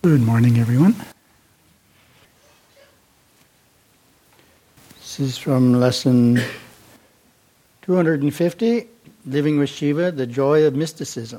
Good morning, everyone. This is from lesson 250, Living with Shiva, the Joy of Mysticism.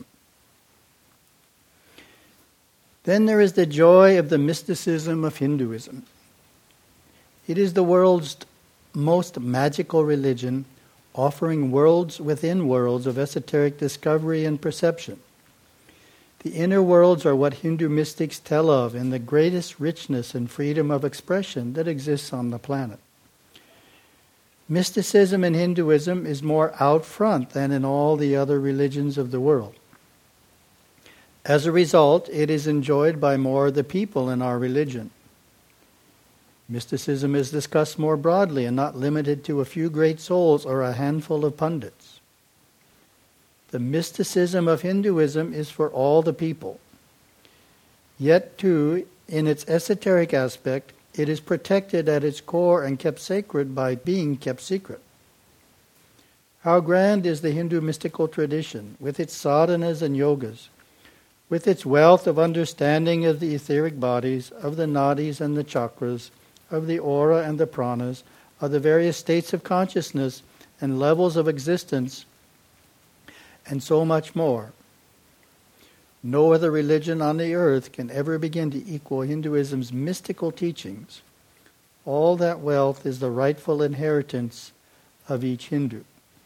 Then there is the joy of the mysticism of Hinduism. It is the world's most magical religion, offering worlds within worlds of esoteric discovery and perception. The inner worlds are what Hindu mystics tell of in the greatest richness and freedom of expression that exists on the planet. Mysticism in Hinduism is more out front than in all the other religions of the world. As a result, it is enjoyed by more of the people in our religion. Mysticism is discussed more broadly and not limited to a few great souls or a handful of pundits. The mysticism of Hinduism is for all the people. Yet, too, in its esoteric aspect, it is protected at its core and kept sacred by being kept secret. How grand is the Hindu mystical tradition, with its sadhanas and yogas, with its wealth of understanding of the etheric bodies, of the nadis and the chakras, of the aura and the pranas, of the various states of consciousness and levels of existence, and so much more. No other religion on the earth can ever begin to equal Hinduism's mystical teachings. All that wealth is the rightful inheritance of each Hindu.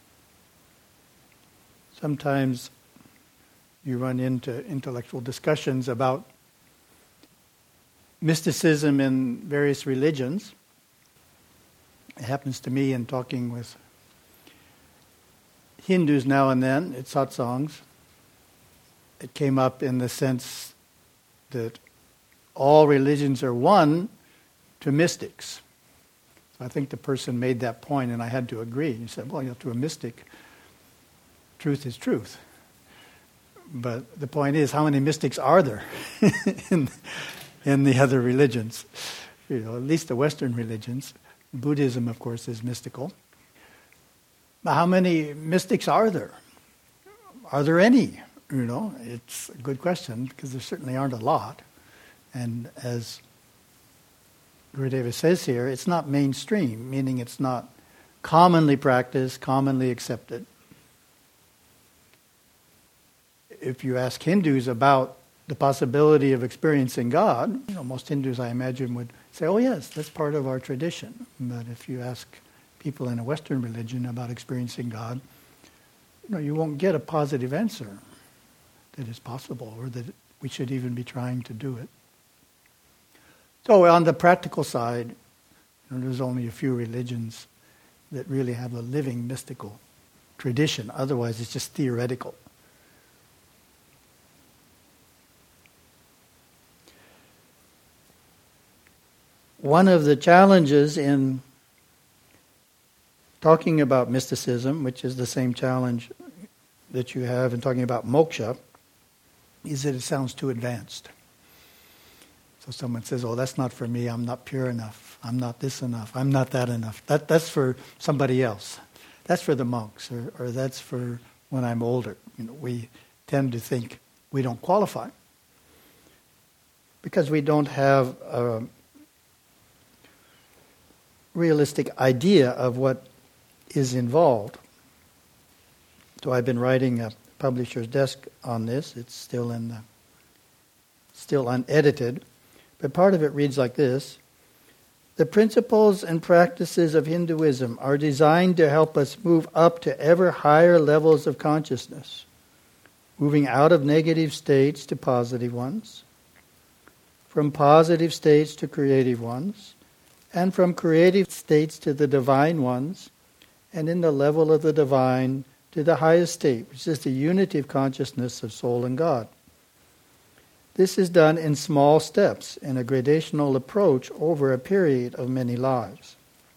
Sometimes you run into intellectual discussions about mysticism in various religions. It happens to me in talking with Hindus now and then at satsangs. It came up in the sense that all religions are one to mystics. So I think the person made that point, and I had to agree. He said, well, to a mystic, truth is truth. But the point is, how many mystics are there in the other religions? At least the Western religions. Buddhism, of course, is mystical. But how many mystics are there? Are there any? It's a good question, because there certainly aren't a lot. And as Gurudeva says here, it's not mainstream, meaning it's not commonly practiced, commonly accepted. If you ask Hindus about the possibility of experiencing God, most Hindus, I imagine, would say, oh yes, that's part of our tradition. But if you ask people in a Western religion about experiencing God, you won't get a positive answer that it's possible or that we should even be trying to do it. So on the practical side, there's only a few religions that really have a living mystical tradition. Otherwise, it's just theoretical. One of the challenges in talking about mysticism, which is the same challenge that you have in talking about moksha, is that it sounds too advanced. So someone says, oh, that's not for me, I'm not pure enough, I'm not this enough, I'm not that enough. That's for somebody else. That's for the monks, or that's for when I'm older. We tend to think we don't qualify because we don't have a realistic idea of what is involved. So I've been writing a publisher's desk on this. It's still unedited, but part of it reads like this: the principles and practices of Hinduism are designed to help us move up to ever higher levels of consciousness, moving out of negative states to positive ones, from positive states to creative ones, and from creative states to the divine ones, and in the level of the divine to the highest state, which is the unity of consciousness of soul and God. This is done in small steps, in a gradational approach over a period of many lives.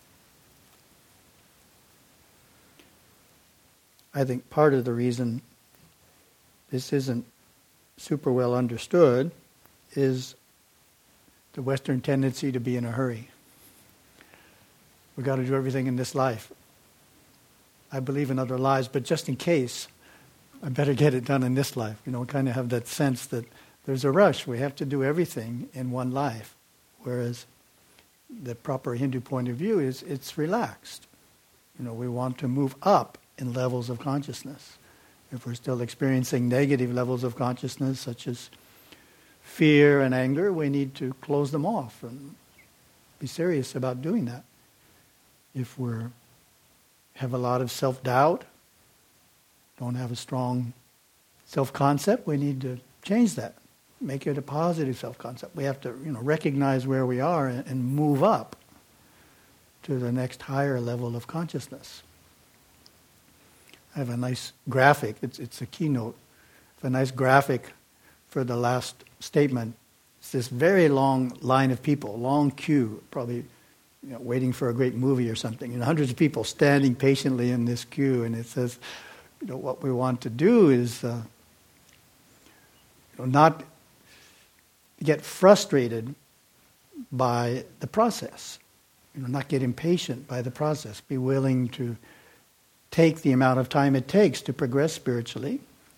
I think part of the reason this isn't super well understood is the Western tendency to be in a hurry. We've got to do everything in this life. I believe in other lives, but just in case, I better get it done in this life. We kind of have that sense that there's a rush. We have to do everything in one life. Whereas the proper Hindu point of view is it's relaxed. We want to move up in levels of consciousness. If we're still experiencing negative levels of consciousness, such as fear and anger, we need to close them off and be serious about doing that. If we have a lot of self-doubt, don't have a strong self-concept, we need to change that. Make it a positive self-concept. We have to, recognize where we are and move up to the next higher level of consciousness. I have a nice graphic. It's a keynote. I have a nice graphic for the last statement. It's this very long line of people, long queue, probably waiting for a great movie or something. Hundreds of people standing patiently in this queue, and it says, what we want to do is not get frustrated by the process. Not get impatient by the process. Be willing to take the amount of time it takes to progress spiritually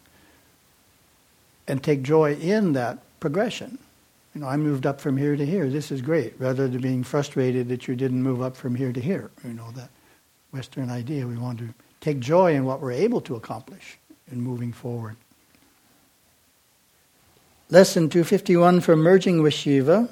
and take joy in that progression. I moved up from here to here. This is great. Rather than being frustrated that you didn't move up from here to here. That Western idea. We want to take joy in what we're able to accomplish in moving forward. Lesson 251 for merging with Shiva.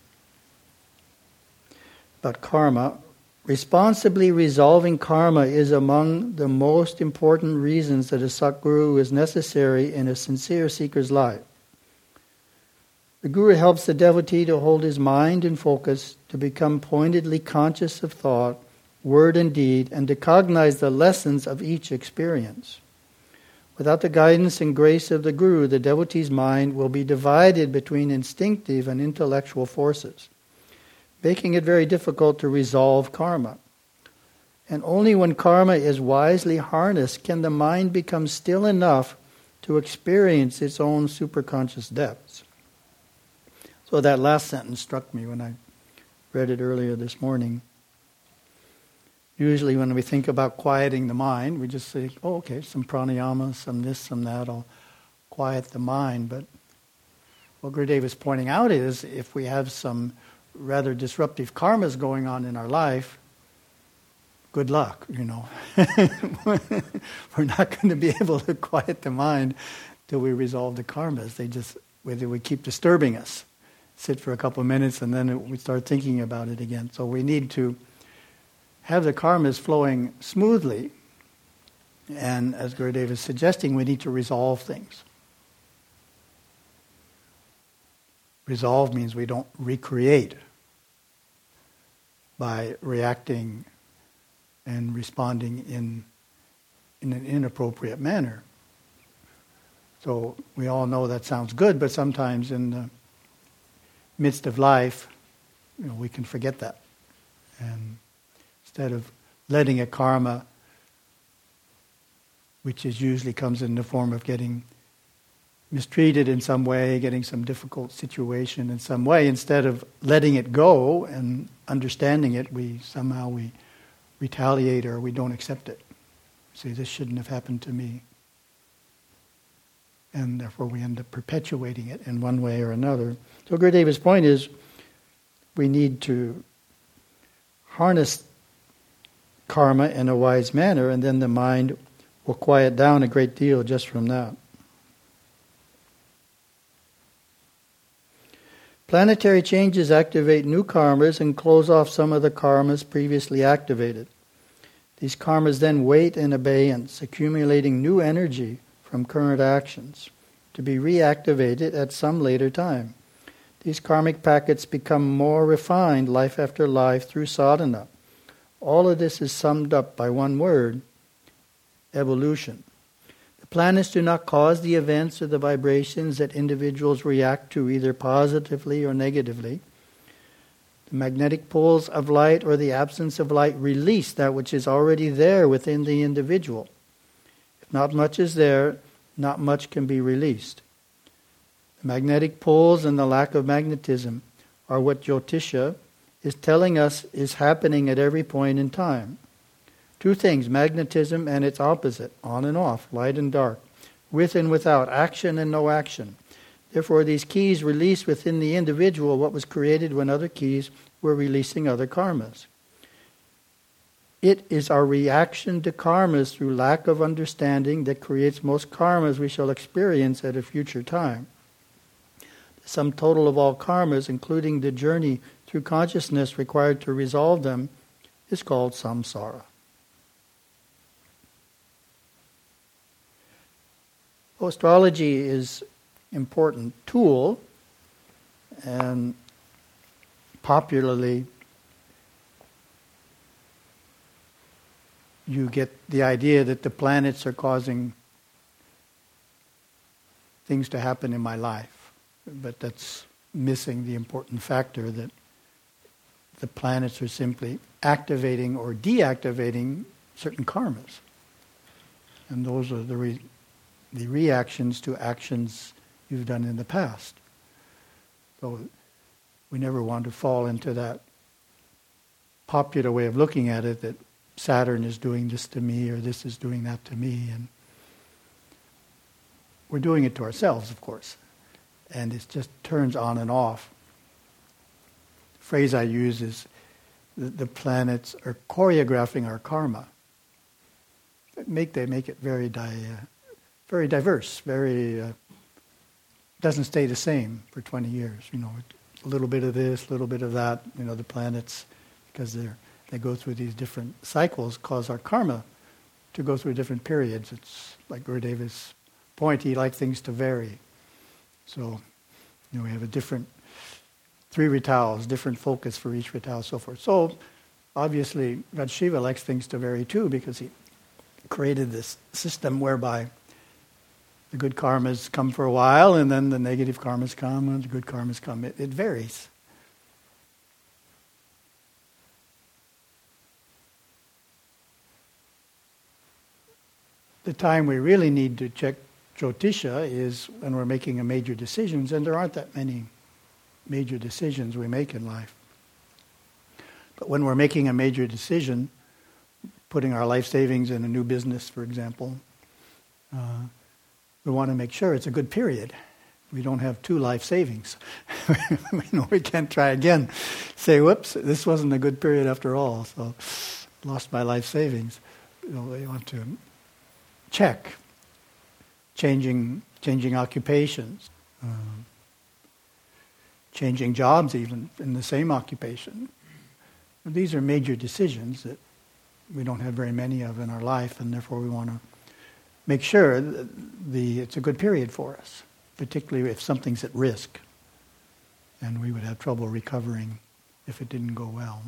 About karma. Responsibly resolving karma is among the most important reasons that a Satguru is necessary in a sincere seeker's life. The Guru helps the devotee to hold his mind in focus, to become pointedly conscious of thought, word and deed, and to cognize the lessons of each experience. Without the guidance and grace of the Guru, the devotee's mind will be divided between instinctive and intellectual forces, making it very difficult to resolve karma. And only when karma is wisely harnessed can the mind become still enough to experience its own superconscious depths. So that last sentence struck me when I read it earlier this morning. Usually when we think about quieting the mind, we just say, some pranayama, some this, some that, I'll quiet the mind. But what Gurudev is pointing out is if we have some rather disruptive karmas going on in our life, good luck, We're not going to be able to quiet the mind till we resolve the karmas. They keep disturbing us. Sit for a couple of minutes and then we start thinking about it again. So we need to have the karmas flowing smoothly. And as Gurudev is suggesting, we need to resolve things. Resolve means we don't recreate by reacting and responding in an inappropriate manner. So we all know that sounds good, but sometimes in the midst of life, we can forget that. And instead of letting a karma, which usually comes in the form of getting mistreated in some way, getting some difficult situation in some way, instead of letting it go and understanding it, we retaliate or we don't accept it. Say, this shouldn't have happened to me. And therefore we end up perpetuating it in one way or another. So Gurudev's point is we need to harness karma in a wise manner, and then the mind will quiet down a great deal just from that. Planetary changes activate new karmas and close off some of the karmas previously activated. These karmas then wait in abeyance, accumulating new energy from current actions to be reactivated at some later time. These karmic packets become more refined life after life through sadhana. All of this is summed up by one word: evolution. The planets do not cause the events or the vibrations that individuals react to either positively or negatively. The magnetic poles of light or the absence of light release that which is already there within the individual. If not much is there, not much can be released. The magnetic poles and the lack of magnetism are what Jyotisha is telling us is happening at every point in time. Two things, magnetism and its opposite, on and off, light and dark, with and without, action and no action. Therefore, these keys release within the individual what was created when other keys were releasing other karmas. It is our reaction to karmas through lack of understanding that creates most karmas we shall experience at a future time. The sum total of all karmas, including the journey through consciousness required to resolve them, is called samsara. Astrology is an important tool, and popularly you get the idea that the planets are causing things to happen in my life. But that's missing the important factor that the planets are simply activating or deactivating certain karmas. And those are the reactions to actions you've done in the past. So we never want to fall into that popular way of looking at it, that Saturn is doing this to me or this is doing that to me. And we're doing it to ourselves, of course. And it just turns on and off. The phrase I use is the planets are choreographing our karma. They make it very diverse, doesn't stay the same for 20 years. A little bit of this, a little bit of that. The planets, because they go through these different cycles, cause our karma to go through different periods. It's like Gurudeva's point, he liked things to vary. So, we have a different 3 ritals, different focus for each rital, so forth. So, obviously, God Shiva likes things to vary too, because he created this system whereby the good karmas come for a while, and then the negative karmas come, and the good karmas come. It varies. The time we really need to check Jyotisha is when we're making a major decisions, and there aren't that many major decisions we make in life. But when we're making a major decision, putting our life savings in a new business, for example, we want to make sure it's a good period. We don't have 2 life savings. We can't try again. Say, whoops, this wasn't a good period after all, so lost my life savings. We want to check. Changing occupations, changing jobs even in the same occupation. These are major decisions that we don't have very many of in our life, and therefore we want to make sure that it's a good period for us, particularly if something's at risk, and we would have trouble recovering if it didn't go well.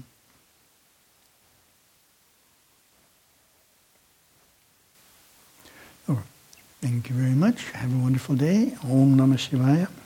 Thank you very much. Have a wonderful day. Om Namah Shivaya.